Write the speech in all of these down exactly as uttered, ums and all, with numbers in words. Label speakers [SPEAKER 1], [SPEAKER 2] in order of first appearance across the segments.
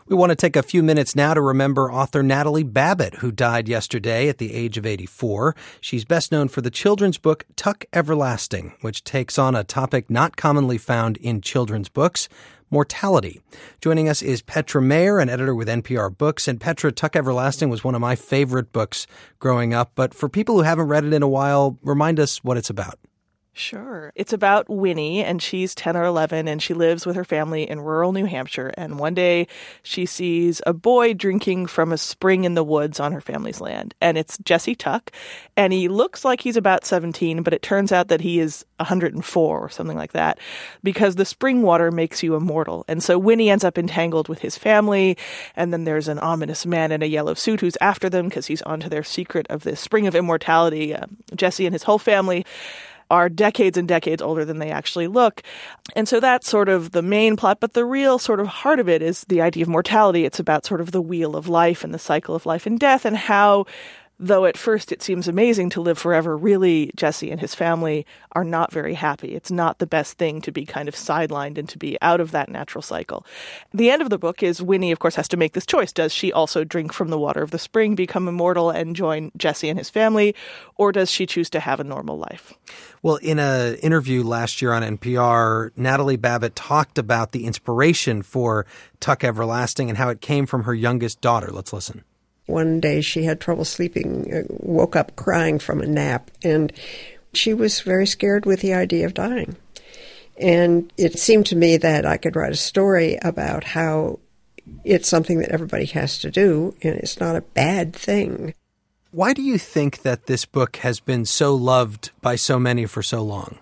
[SPEAKER 1] We want to take a few minutes now to remember author Natalie Babbitt, who died yesterday at the age of eighty-four. She's best known for the children's book Tuck Everlasting, which takes on a topic not commonly found in children's books, mortality. Joining us is Petra Mayer, an editor with N P R Books. And Petra, Tuck Everlasting was one of my favorite books growing up. But for people who haven't read it in a while, remind us what it's about.
[SPEAKER 2] Sure. It's about Winnie, and she's ten or eleven, and she lives with her family in rural New Hampshire. And one day she sees a boy drinking from a spring in the woods on her family's land. And it's Jesse Tuck, and he looks like he's about seventeen, but it turns out that he is one hundred four or something like that, because the spring water makes you immortal. And so Winnie ends up entangled with his family, and then there's an ominous man in a yellow suit who's after them because he's onto their secret of this spring of immortality. Uh, Jesse and his whole family are decades and decades older than they actually look. And so that's sort of the main plot. But the real sort of heart of it is the idea of mortality. It's about sort of the wheel of life and the cycle of life and death, and how, though at first it seems amazing to live forever, really Jesse and his family are not very happy. It's not the best thing to be kind of sidelined and to be out of that natural cycle. The end of the book is Winnie, of course, has to make this choice. Does she also drink from the water of the spring, become immortal, and join Jesse and his family, or does she choose to have a normal life?
[SPEAKER 1] Well, in an interview last year on N P R, Natalie Babbitt talked about the inspiration for Tuck Everlasting and how it came from her youngest daughter. Let's listen.
[SPEAKER 3] One day she had trouble sleeping, uh, woke up crying from a nap, and she was very scared with the idea of dying. And it seemed to me that I could write a story about how it's something that everybody has to do, and it's not a bad thing.
[SPEAKER 1] Why do you think that this book has been so loved by so many for so long?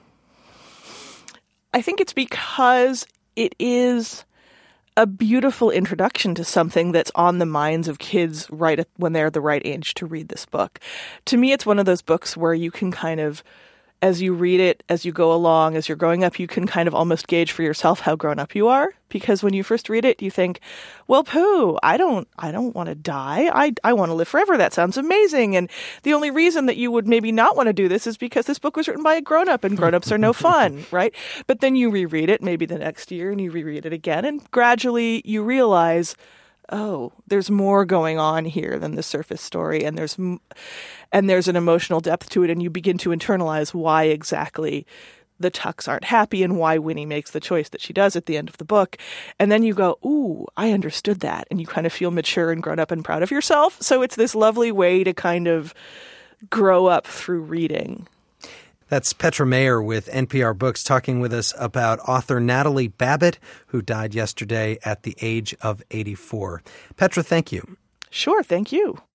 [SPEAKER 2] I think it's because it is a beautiful introduction to something that's on the minds of kids right at, when they're the right age to read this book. To me, it's one of those books where you can kind of, as you read it, as you go along, as you're growing up, you can kind of almost gauge for yourself how grown up you are. Because when you first read it, you think, well, pooh, I don't I don't want to die. I, I want to live forever. That sounds amazing. And the only reason that you would maybe not want to do this is because this book was written by a grown-up, and grown-ups are no fun, right? But then you reread it maybe the next year, and you reread it again, and gradually you realize, oh, there's more going on here than the surface story, and there's and there's an emotional depth to it, and you begin to internalize why exactly the Tucks aren't happy and why Winnie makes the choice that she does at the end of the book. And then you go, ooh, I understood that. And you kind of feel mature and grown up and proud of yourself. So it's this lovely way to kind of grow up through reading.
[SPEAKER 1] That's Petra Mayer with N P R Books talking with us about author Natalie Babbitt, who died yesterday at the age of eighty-four. Petra, thank you.
[SPEAKER 2] Sure, thank you.